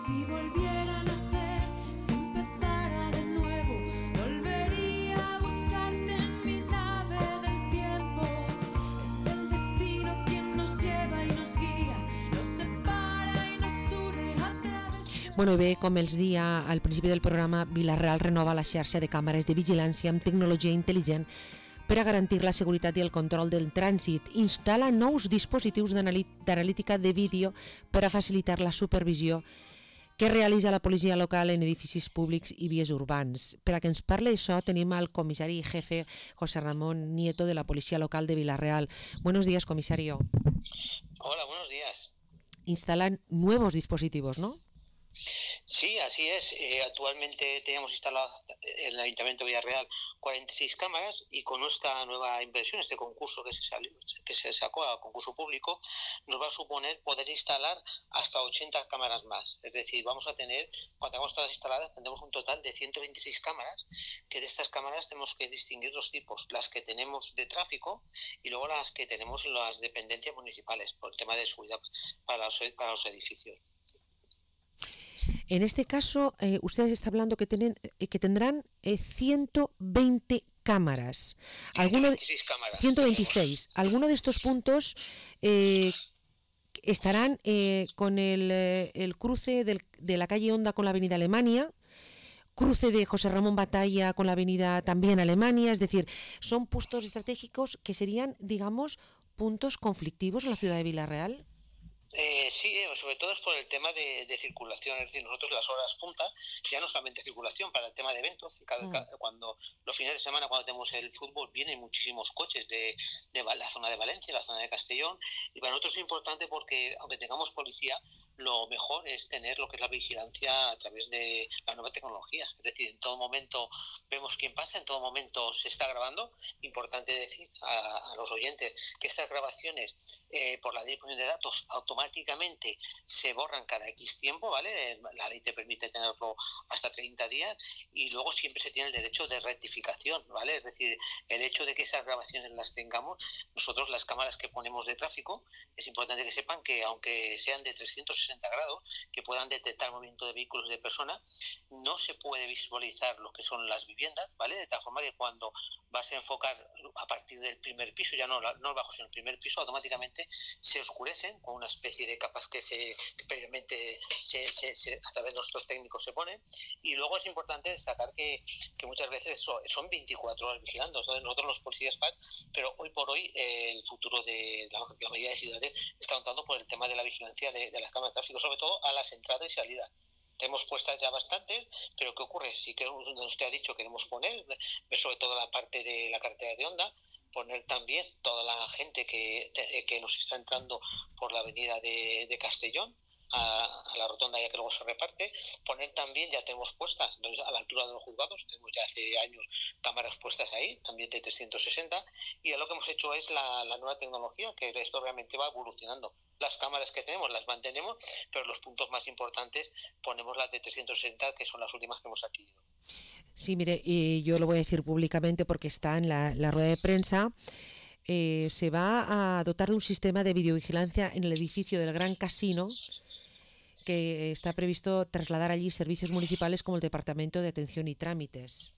Si volviera a nacer, si empezara de nuevo, volvería a buscarte en mi nave del tiempo. Es el destino quien nos lleva y nos guía, nos separa y nos une a través. Bueno, i bé, com els deia al principi del programa, Vila-real renova la xarxa de càmeres de vigilància amb tecnologia intel·ligent per a garantir la seguretat i el control del trànsit. Instal·la nous dispositius d'analítica de vídeo per a facilitar la supervisió que realitza la policia local en edificis públics i vies urbans. Per a que ens parli això tenim al comissari jefe José Ramón Nieto de la Policía Local de Vila-real. Buenos días, comisario. Hola, buenos días. Instalan nuevos dispositivos, ¿no? Sí, así es. Actualmente tenemos instaladas en el Ayuntamiento de Villarreal 46 cámaras y con esta nueva inversión, este concurso que se sacó a concurso público, nos va a suponer poder instalar hasta 80 cámaras más. Es decir, vamos a tener, cuando tengamos todas instaladas, tendremos un total de 126 cámaras, que de estas cámaras tenemos que distinguir dos tipos, las que tenemos de tráfico y luego las que tenemos en las dependencias municipales, por el tema de seguridad para los edificios. En este caso, usted está hablando que tendrán 120 cámaras. 126 cámaras. 126. Algunos de estos puntos estarán con el cruce de la calle Honda con la avenida Alemania, cruce de José Ramón Batalla con la avenida también Alemania, es decir, son puntos estratégicos que serían, digamos, puntos conflictivos en la ciudad de Vila-real. Sí, sobre todo es por el tema de circulación, es decir, nosotros las horas punta, ya no solamente circulación, para el tema de eventos, cuando los fines de semana, cuando tenemos el fútbol, vienen muchísimos coches de la zona de Valencia, la zona de Castellón, y para nosotros es importante porque, aunque tengamos policía, lo mejor es tener lo que es la vigilancia a través de la nueva tecnología. Es decir, en todo momento vemos quién pasa, en todo momento se está grabando. Importante decir a los oyentes que estas grabaciones, por la ley de protección de datos, automáticamente se borran cada X tiempo, ¿vale? La ley te permite tenerlo hasta 30 días y luego siempre se tiene el derecho de rectificación, ¿vale? Es decir, el hecho de que esas grabaciones las tengamos, nosotros las cámaras que ponemos de tráfico, es importante que sepan que aunque sean de 360 grados, que puedan detectar el movimiento de vehículos de personas, no se puede visualizar lo que son las viviendas, ¿vale? De tal forma que cuando vas a enfocar a partir del primer piso, ya no el bajo, sino el primer piso, automáticamente se oscurecen con una especie de capas que previamente a través de nuestros técnicos se ponen. Y luego es importante destacar que muchas veces son 24 horas vigilando. Entonces nosotros los policías pero hoy por hoy el futuro de la mayoría de ciudades está optando por el tema de la vigilancia de las cámaras de tráfico, sobre todo a las entradas y salidas. Tenemos puestas ya bastantes, pero ¿qué ocurre? Si que usted ha dicho queremos poner, sobre todo la parte de la carretera de Honda, poner también toda la gente que nos está entrando por la avenida de Castellón, a la rotonda ya que luego se reparte, poner también, ya tenemos puestas, entonces a la altura de los juzgados, tenemos ya hace años cámaras puestas ahí, también de 360, y ya lo que hemos hecho es la nueva tecnología, que esto realmente va evolucionando. Las cámaras que tenemos las mantenemos, pero los puntos más importantes ponemos las de 360, que son las últimas que hemos adquirido. Sí, mire, y yo lo voy a decir públicamente porque está en la rueda de prensa. Se va a dotar de un sistema de videovigilancia en el edificio del Gran Casino, que está previsto trasladar allí servicios municipales como el Departamento de Atención y Trámites.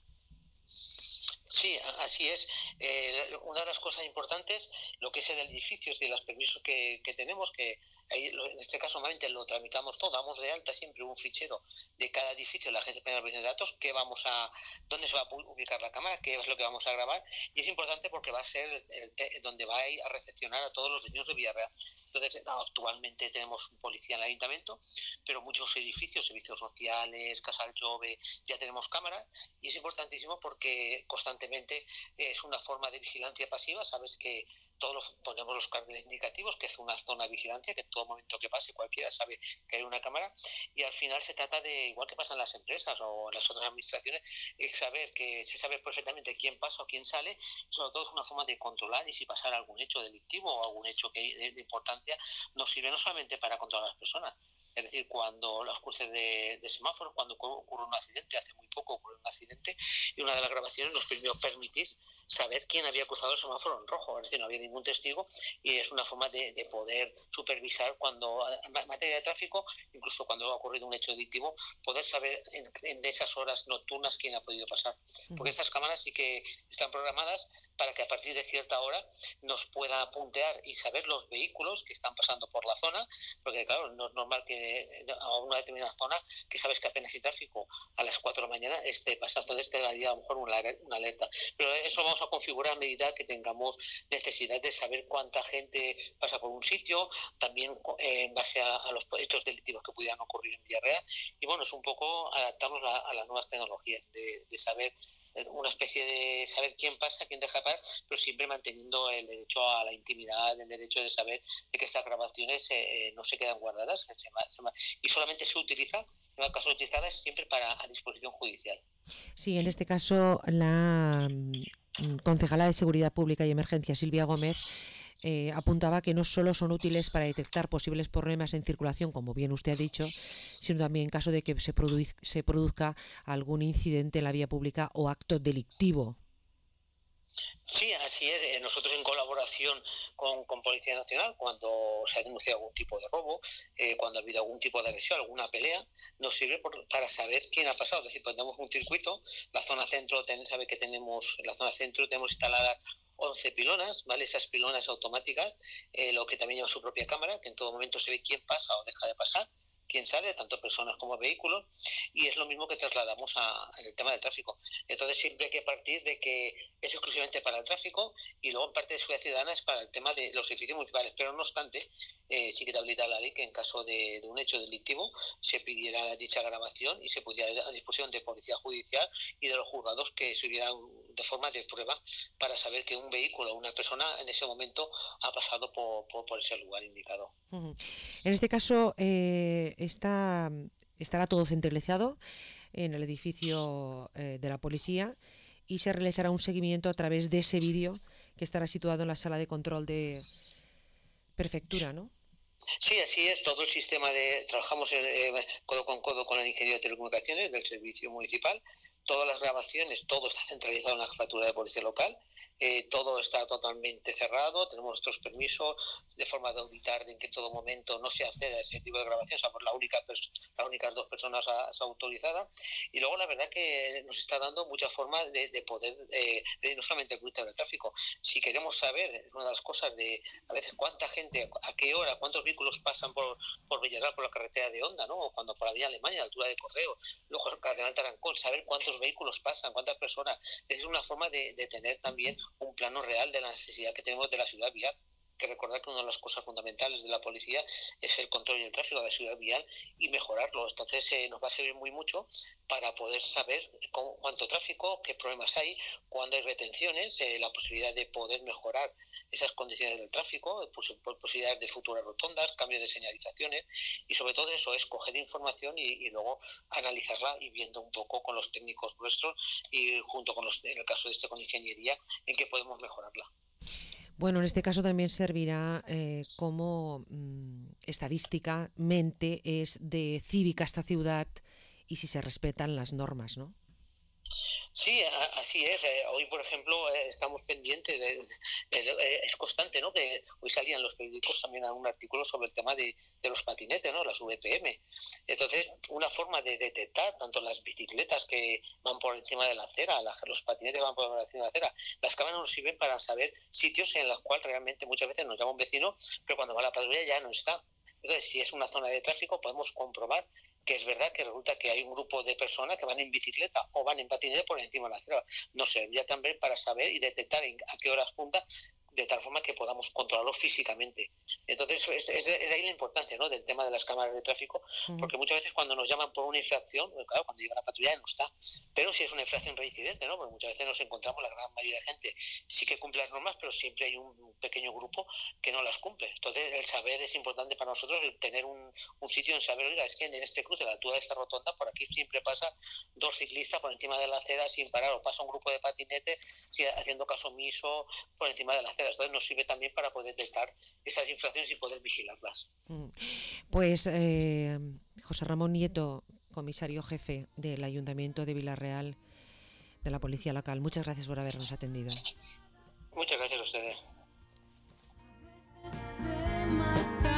Sí, así es. Una de las cosas importantes, lo que es el edificio, es decir, los permisos que tenemos, que ahí, en este caso normalmente lo tramitamos todo, damos de alta siempre un fichero de cada edificio, la Agencia Española de Protección de Datos, dónde se va a ubicar la cámara, qué es lo que vamos a grabar, y es importante porque va a ser donde va a ir a recepcionar a todos los vecinos de Villarreal. Entonces, actualmente tenemos un policía en el ayuntamiento, pero muchos edificios, servicios sociales, Casal Jove, ya tenemos cámaras, y es importantísimo porque constantemente es una forma de vigilancia pasiva. Sabes que todos ponemos los carteles indicativos, que es una zona de vigilancia, que en todo momento que pase cualquiera sabe que hay una cámara, y al final se trata de, igual que pasa en las empresas o en las otras administraciones, es saber que se sabe perfectamente quién pasa o quién sale. Sobre todo es una forma de controlar, y si pasara algún hecho delictivo o algún hecho de importancia, nos sirve no solamente para controlar a las personas. Es decir, cuando los cruces de semáforos, cuando ocurre un accidente, hace muy poco ocurrió un accidente, y una de las grabaciones nos permitió saber quién había cruzado el semáforo en rojo. Es decir, no había ningún ningún testigo, y es una forma de poder supervisar cuando, en materia de tráfico, incluso cuando ha ocurrido un hecho delictivo, poder saber en esas horas nocturnas quién ha podido pasar. Porque estas cámaras sí que están programadas para que a partir de cierta hora nos pueda puntear y saber los vehículos que están pasando por la zona, porque claro, no es normal que a una determinada zona, que sabes que apenas hay tráfico, a las 4 de la mañana esté pasando, entonces te daría a lo mejor una alerta. Pero eso vamos a configurar a medida que tengamos necesidad de saber cuánta gente pasa por un sitio, también en base a los hechos delictivos que pudieran ocurrir en Villarreal, y bueno, es un poco adaptarnos a las nuevas tecnologías, de saber una especie de saber quién pasa, quién deja pasar, pero siempre manteniendo el derecho a la intimidad, el derecho de saber de que estas grabaciones no se quedan guardadas y solamente se utiliza, en el caso de utilizarlas, siempre a disposición judicial. Sí, en este caso la concejala de Seguridad Pública y Emergencia, Silvia Gómez, apuntaba que no solo son útiles para detectar posibles problemas en circulación, como bien usted ha dicho, sino también en caso de que se produzca algún incidente en la vía pública o acto delictivo. Sí, así es. Nosotros en colaboración con Policía Nacional, cuando se ha denunciado algún tipo de robo, cuando ha habido algún tipo de agresión, alguna pelea, nos sirve para saber quién ha pasado. Es decir, pues tenemos un circuito, la zona centro, sabe que tenemos, en la zona centro tenemos instaladas 11 pilonas, ¿vale? Esas pilonas automáticas, lo que también lleva su propia cámara, que en todo momento se ve quién pasa o deja de pasar, quién sale, tanto personas como vehículos, y es lo mismo que trasladamos en el tema del tráfico. Entonces siempre hay que partir de que es exclusivamente para el tráfico, y luego en parte de seguridad ciudadana es para el tema de los edificios municipales, pero no obstante, sí que te habilita la ley que en caso de un hecho delictivo se pidiera dicha grabación y se pudiera a disposición de policía judicial y de los juzgados que se hubieran de forma de prueba para saber que un vehículo o una persona en ese momento ha pasado por ese lugar indicado. En este caso estará todo centralizado en el edificio de la policía y se realizará un seguimiento a través de ese vídeo que estará situado en la sala de control de prefectura, ¿no? Sí, así es. Todo el sistema trabajamos codo con codo con el ingeniero de telecomunicaciones del servicio municipal. Todas las grabaciones, todo está centralizado en la jefatura de policía local. Todo está totalmente cerrado, tenemos nuestros permisos de forma de auditar de en que todo momento no se accede a ese tipo de grabación, somos las únicas 2 personas autorizadas, y luego la verdad que nos está dando muchas formas de poder, no solamente el cruce del tráfico, si queremos saber, una de las cosas de a veces cuánta gente, a qué hora, cuántos vehículos pasan por Villarreal, por la carretera de Honda, ¿no? O cuando por la vía Alemania, a la altura de Correo, luego Cardenal Tarancón, saber cuántos vehículos pasan, cuántas personas, es una forma de tener también un plano real de la necesidad que tenemos de la ciudad vial, que recordar que una de las cosas fundamentales de la policía es el control y el tráfico de la ciudad vial y mejorarlo. Entonces nos va a servir muy mucho para poder saber cuánto tráfico, qué problemas hay, cuándo hay retenciones, la posibilidad de poder mejorar esas condiciones del tráfico, posibilidades de futuras rotondas, cambios de señalizaciones, y sobre todo eso es coger información y luego analizarla y viendo un poco con los técnicos nuestros y junto con en el caso de con ingeniería, en qué podemos mejorarla. Bueno, en este caso también servirá como estadísticamente es de cívica esta ciudad y si se respetan las normas, ¿no? Sí, así es. Hoy, por ejemplo, estamos pendientes, es constante, ¿no? Que hoy salían los periódicos también un artículo sobre el tema de los patinetes, ¿no? Las VPM. Entonces, una forma de detectar tanto las bicicletas que van por encima de la acera, los patinetes que van por encima de la acera, las cámaras nos sirven para saber sitios en los cuales realmente muchas veces nos llama un vecino, pero cuando va la patrulla ya no está. Entonces, si es una zona de tráfico, podemos comprobar que es verdad que resulta que hay un grupo de personas que van en bicicleta o van en patinete por encima de la acera. Nos serviría también para saber y detectar a qué horas punta, de tal forma que podamos controlarlo físicamente. Entonces, es ahí la importancia, ¿no?, del tema de las cámaras de tráfico, porque muchas veces cuando nos llaman por una infracción, claro, cuando llega la patrulla ya no está, pero si es una infracción reincidente, ¿no?, porque muchas veces nos encontramos, la gran mayoría de gente sí que cumple las normas, pero siempre hay un pequeño grupo que no las cumple. Entonces, el saber es importante para nosotros, el tener un sitio en saber, oiga, es que en este cruce, a la altura de esta rotonda, por aquí siempre pasa 2 ciclistas por encima de la acera sin parar, o pasa un grupo de patinetes haciendo caso omiso por encima de la acera. Entonces nos sirve también para poder detectar esas infracciones y poder vigilarlas. Pues José Ramón Nieto, comisario jefe del Ayuntamiento de Villarreal, de la Policía Local, muchas gracias por habernos atendido. Muchas gracias a ustedes. matar.